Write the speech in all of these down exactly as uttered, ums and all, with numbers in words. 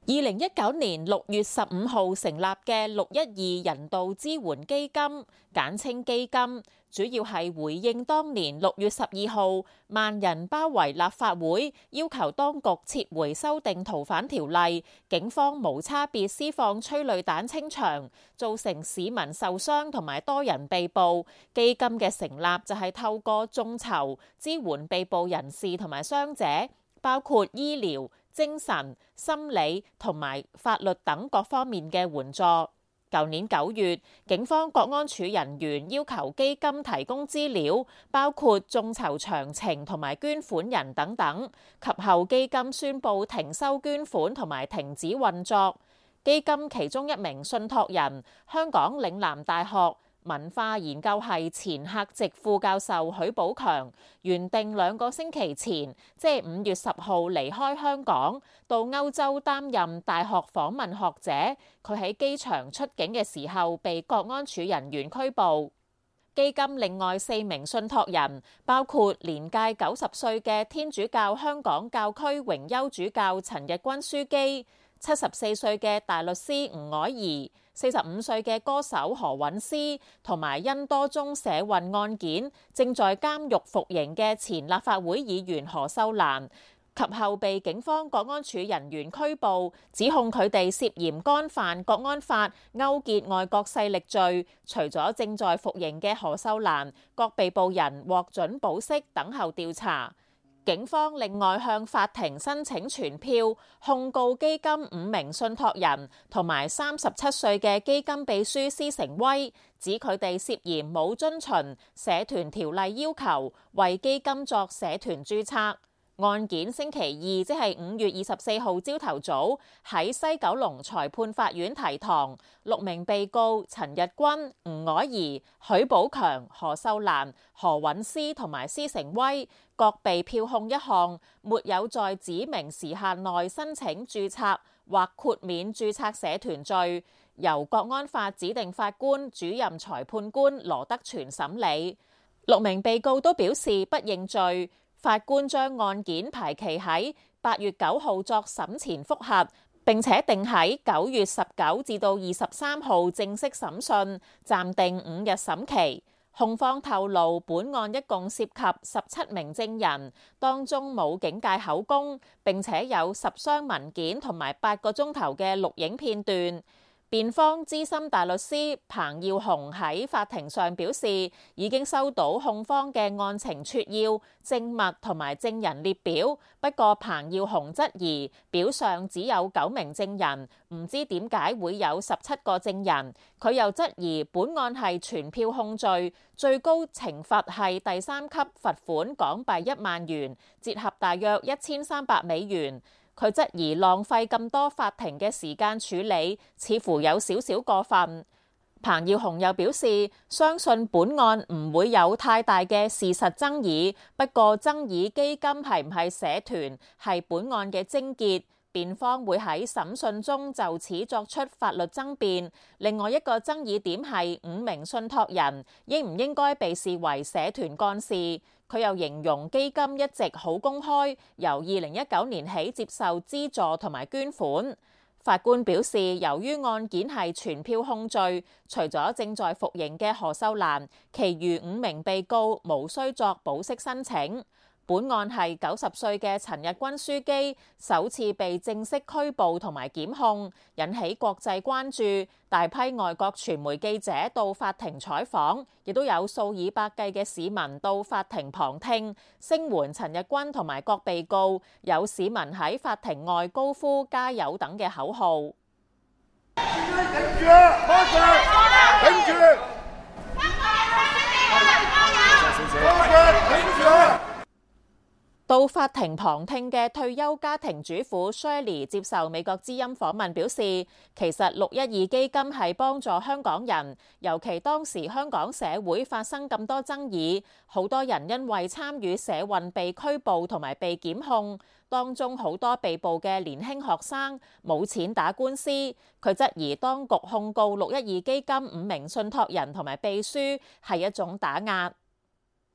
二零一九年六月十五號成立嘅六一二人道支援基金，簡稱基金，主要係回應當年六月十二號萬人包圍立法會，要求當局撤回修訂逃犯條例，警方無差別施放催淚彈清場，造成市民受傷同埋多人被捕。基金嘅成立就係透過眾籌支援被捕人士同埋傷者，包括醫療、精神、心理同埋法律等各方面嘅援助。舊年九月，警方國安處人員要求基金提供資料，包括眾籌詳情同埋捐款人等等。及後基金宣布停收捐款同埋停止運作。基金其中一名信託人，香港嶺南大學文化研究系前客席副教授許寶強，原定兩個星期前，即係五月十號離開香港，到歐洲擔任大學訪問學者。佢喺機場出境嘅時候，被國安處人員拘捕。基金另外四名信託人，包括年屆九十歲嘅天主教香港教區榮休主教陳日君樞機，七十四歲嘅大律師吳靄儀，四十五歲嘅歌手何韻詩，同埋因多宗社運案件正在監獄服刑嘅前立法會議員何秀蘭，及後被警方國安處人員拘捕，指控佢哋涉嫌干犯國安法勾結外國勢力罪。除咗正在服刑嘅何秀蘭，各被捕人獲准保釋等候調查。警方另外向法庭申請傳票，控告基金五名信託人同埋三十七歲嘅基金秘書施成威，指佢哋涉嫌冇遵循社團條例要求，為基金作社團註冊。案件星期二，即係五月二十四號朝頭早喺西九龍裁判法院提堂，六名被告陳日君、吳靄儀、許寶強、何秀蘭、何韻詩同埋施成威各被票控一項，沒有在指明時限內申請註冊或豁免註冊社團罪，由國安法指定法官主任裁判官羅德全審理。六名被告都表示不認罪。法官將案件排期喺八月九號作審前覆核，並且定喺九月十九至到二十三號正式審訊，暫定五日審期。控方透露，本案一共涉及十七名證人，當中冇警戒口供，並且有十箱文件同埋八個鐘頭嘅錄影片段。辯方資深大律師彭耀雄喺法庭上表示，已經收到控方嘅案情撮要、證物同埋證人列表。不過彭耀雄質疑表上只有九名證人，唔知點解會有十七個證人。佢又質疑本案係傳票控罪，最高懲罰係第三級罰款港幣一萬元，折合大約一千三百美元。佢質疑浪費咁多法庭嘅時間處理，似乎有少少過分。彭耀雄又表示，相信本案唔會有太大嘅事實爭議，不過爭議基金係唔係社團係本案嘅癥結。辯方會喺審訊中就此作出法律爭辯。另外一個爭議點係五名信託人應唔應該被視為社團幹事。佢又形容基金一直好公開，由二零一九年起接受資助同埋捐款。法官表示，由於案件係傳票控罪，除咗正在服刑嘅何秀蘭，其餘五名被告無需作保釋申請。本案係九十歲嘅陳日君樞機首次被正式拘捕同埋檢控，引起國際關注。大批外國傳媒記者到法庭採訪，亦都有數以百計嘅市民到法庭旁聽，聲援陳日君同埋各被告。有市民喺法庭外高呼加油等嘅口號。頂住！頂住！頂住！到法庭旁聽嘅退休家庭主婦 Shirley 接受美國之音訪問表示，其實六一二基金係幫助香港人，尤其當時香港社會發生咁多爭議，好多人因為參與社運被拘捕同埋被檢控，當中好多被捕嘅年輕學生冇錢打官司。佢質疑當局控告六一二基金五名信託人同埋秘書係一種打壓。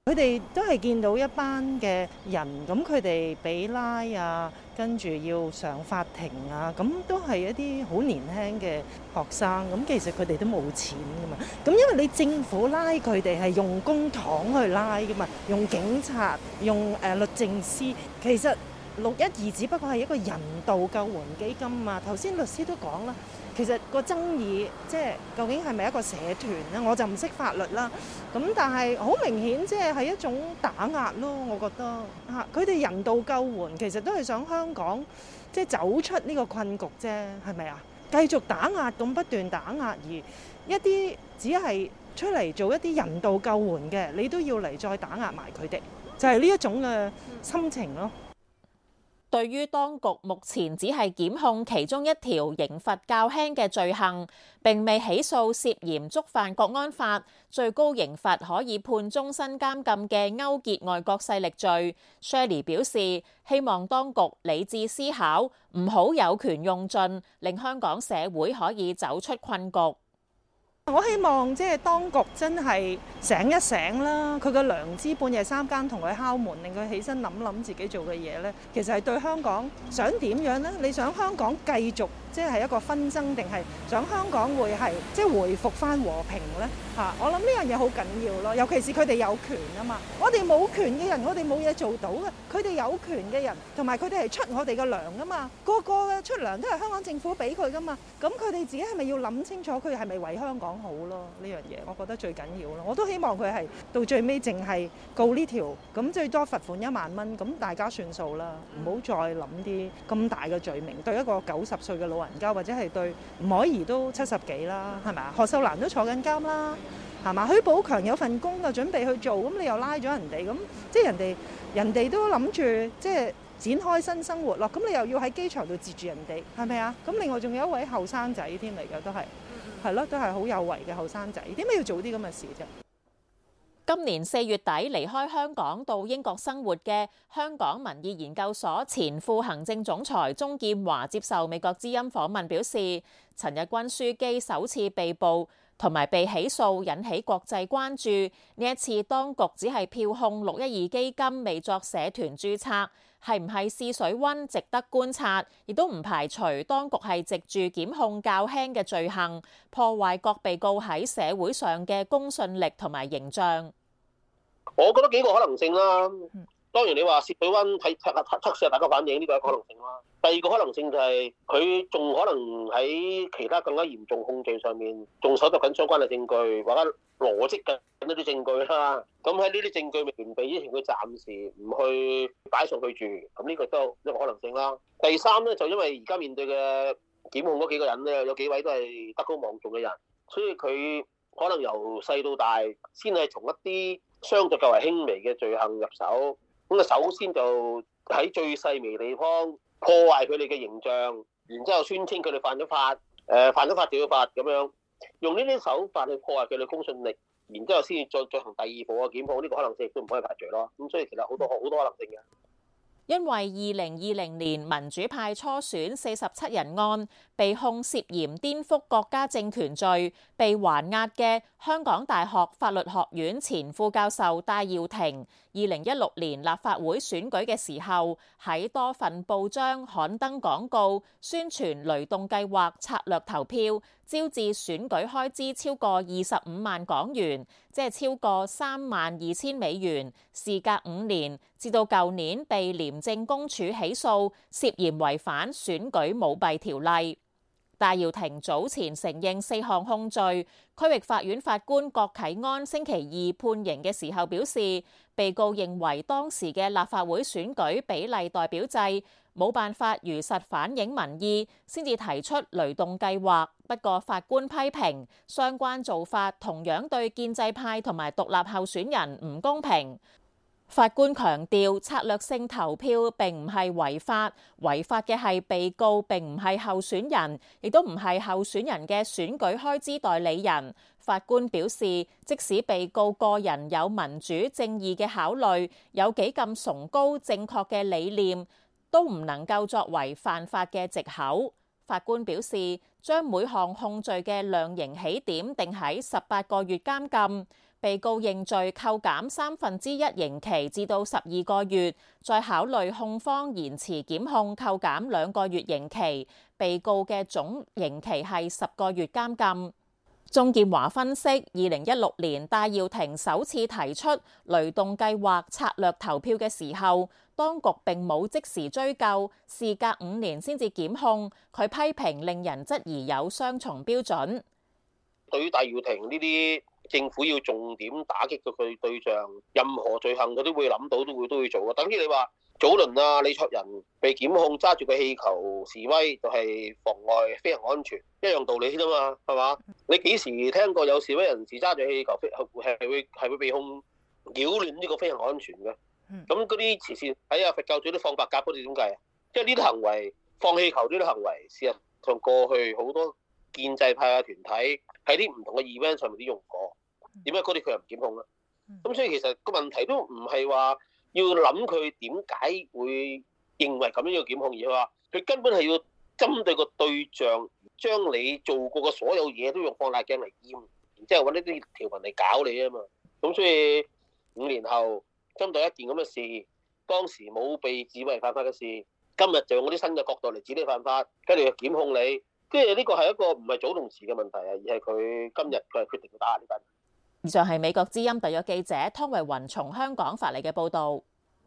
佢哋都係見到一班嘅人，咁佢哋俾拉啊，跟住要上法庭啊，咁都係一啲好年輕嘅學生，咁其實佢哋都冇錢噶嘛，咁因為你政府拉佢哋係用公帑去拉噶嘛，用警察、用誒律政司，其實六一二只不過係一個人道救援基金啊。頭先律師都講啦。其實個爭議即係究竟係咪一個社團咧？我就唔識法律啦。咁但係好明顯，即係係一種打壓咯。我覺得嚇，佢哋人道救援其實都係想香港即係走出呢個困局啫，係咪啊？繼續打壓咁不斷打壓，而一啲只係出嚟做一啲人道救援嘅，你都要嚟再打壓埋佢哋，就係呢一種嘅心情咯。 對於當局目前只係檢控其中一條刑罰較輕嘅罪行，並未起訴涉嫌觸犯國安法最高刑罰可以判終身監禁嘅勾結外國勢力罪， Shirley 表示希望當局理智思考，唔好有權用盡，令香港社會可以走出困局。 我希望即係當局真係醒一醒啦，佢個良知半夜三更同佢敲門，令佢起身諗諗自己做嘅嘢咧，其實係對香港想點樣咧？你想香港繼續即係一個紛爭，定係想香港會係即係回復翻和平咧？嚇，我諗呢樣嘢好緊要咯，尤其是佢哋有權啊嘛，我哋冇權嘅人，我哋冇嘢做到嘅，佢哋有權嘅人，同埋佢哋係出我哋嘅糧啊嘛，個個嘅出糧都係香港政府俾佢噶嘛，咁佢哋自己係咪要諗清楚，佢係咪為香港好咯？呢樣嘢我覺得最緊要咯，我都希望佢係到最尾淨係告呢條，咁最多罰款一萬蚊，咁大家算數啦，唔好再諗啲咁大嘅罪名，對一個九十歲嘅老人家，或者係對吳靄儀都七十幾啦，係咪啊？何秀蘭都坐緊監啦，係嘛？許寶強有份工就準備去做，咁你又拉咗人哋，咁即係人哋人哋都諗住即係展開新生活咯，咁你又要喺機場度截住人哋，係咪啊？咁另外仲有一位後生仔添嚟嘅，都係係咯，都係好有為嘅後生仔，點解要做啲咁嘅事啫？ 今年四月底離開香港到英國生活嘅香港民意研究所前副行政總裁鍾劍華接受美國之音訪問表示，陳日君樞機首次被捕同埋被起訴引起國際關注。呢一次當局只係票控六一二基金未作社團註冊，係唔係試水溫值得觀察，亦都唔排除當局係藉住檢控較輕嘅罪行，破壞各被告喺社會上嘅公信力同埋形象。 我覺得幾個可能性啦。當然你話試水溫睇測測試下大家反應，呢個係可能性啦。第二個可能性就係佢仲可能喺其他更加嚴重控罪上面仲搜集緊相關嘅證據，或者邏輯緊一啲證據啦。咁喺呢啲證據未完備之前，佢暫時唔去擺上去住，咁呢個都一個可能性啦。第三咧，就因為而家面對嘅檢控嗰幾個人咧，有幾位都係德高望重嘅人，所以佢可能由細到大先係從一啲相對較為輕微嘅罪行入手。咁啊，首先就喺最細微地方破壞佢哋嘅形象，然之後宣稱佢哋犯咗法，誒犯咗法就要罰咁樣，用呢啲手法去破壞佢哋公信力，然之後先至再進行第二步嘅檢控，呢個可能性亦都唔可以排除咯。咁所以其實好多好多可能性嘅。 因為二零二零年民主派初選四十七人案被控涉嫌顛覆國家政權罪，被還押嘅香港大學法律學院前副教授戴耀廷，二零一六年立法會選舉嘅時候，喺多份報章刊登廣告，宣傳雷動計劃策略投票，招致選舉開支超過二十五萬港元，即係超過三萬二千美元。事隔五年，至到舊年被廉政公署起訴，涉嫌違反選舉舞弊條例。戴耀廷早前承認四項控罪，區域法院法官郭啟安星期二判刑嘅時候表示，被告認為當時嘅立法會選舉比例代表制冇辦法如實反映民意，先至提出雷動計劃。不過法官批評相關做法同樣對建制派同埋獨立候選人唔公平。法官強調，策略性投票並唔係違法，違法嘅係被告，並唔係候選人，亦都唔係候選人嘅選舉開支代理人。法官表示，即使被告個人有民主正義嘅考慮，有幾咁崇高正確嘅理念，都唔能夠作為犯法嘅藉口。法官表示，將每項控罪嘅量刑起點定喺十八個月監禁。 被告認罪，扣減三分之一刑期至到十二個月，再考慮控方延遲檢控，扣減兩個月刑期。被告嘅總刑期係十個月監禁。鍾劍華分析，二零一六年戴耀廷首次提出雷動計劃策略投票嘅時候，當局並冇即時追究，事隔五年先至檢控。佢批評令人質疑有雙重標準。 對於戴耀廷呢啲政府要重點打擊到佢對象，任何罪行佢都會諗到，都會都會做嘅。等於你話早輪啊，李卓人被檢控揸住個氣球示威，就係妨礙飛行安全，一樣道理啫嘛，係嘛？你幾時聽過有示威人士揸住氣球飛係係會係會被控擾亂呢個飛行安全嘅？咁嗰啲慈善喺啊佛教組都放白鴿嗰啲點計啊？即係呢啲行為，放氣球呢啲行為，事實上過去好多建制派嘅團體喺啲唔同嘅 event 上面都用過，點解嗰啲佢又唔檢控咧？咁所以其實個問題都唔係話要諗佢點解會認為咁樣要檢控，而係話佢根本係要針對個對象，將你做過嘅所有嘢都用放大鏡嚟驗，然之後揾呢啲條文嚟搞你啊嘛。咁所以五年後針對一件咁嘅事，當時冇被指為犯法嘅事，今日就用嗰啲新嘅角度嚟指你犯法，跟住檢控你。即係呢個係一個唔係早同遲嘅問題啊，而係佢今日佢係決定要打呢班。 以上係美國之音特約記者湯慧雲從香港發嚟嘅報導。